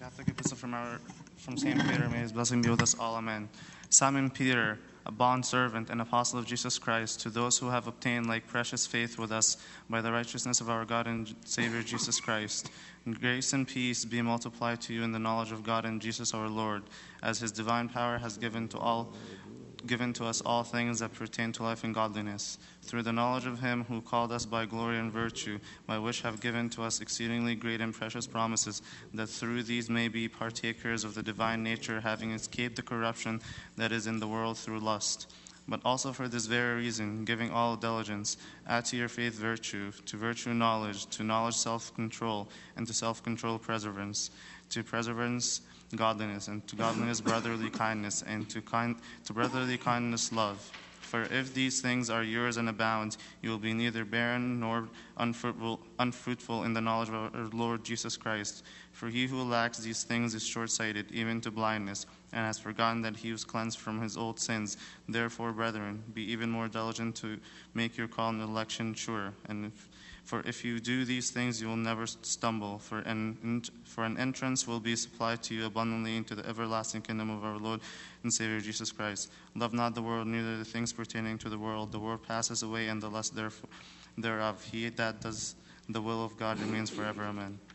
Catholic epistle from Saint Peter, may his blessing be with us all. Amen. Simon Peter, a bondservant and apostle of Jesus Christ, to those who have obtained like precious faith with us by the righteousness of our God and Savior Jesus Christ. And grace and peace be multiplied to you in the knowledge of God and Jesus our Lord, as his divine power has given to us all things that pertain to life and godliness, through the knowledge of him who called us by glory and virtue, by which have given to us exceedingly great and precious promises, that through these may be partakers of the divine nature, having escaped the corruption that is in the world through lust. But also for this very reason, giving all diligence, add to your faith virtue, to virtue knowledge, to knowledge self-control, and to self-control perseverance, to perseverance godliness, and to godliness brotherly kindness, and to brotherly kindness love. For if these things are yours and abound, you will be neither barren nor unfruitful in the knowledge of our Lord Jesus Christ. For he who lacks these things is short-sighted, even to blindness, and has forgotten that he was cleansed from his old sins. Therefore, brethren, be even more diligent to make your call and election sure. For if you do these things, you will never stumble, for an entrance will be supplied to you abundantly into the everlasting kingdom of our Lord and Savior Jesus Christ. Love not the world, neither the things pertaining to the world. The world passes away, and the lust thereof. He that does the will of God remains forever. Amen.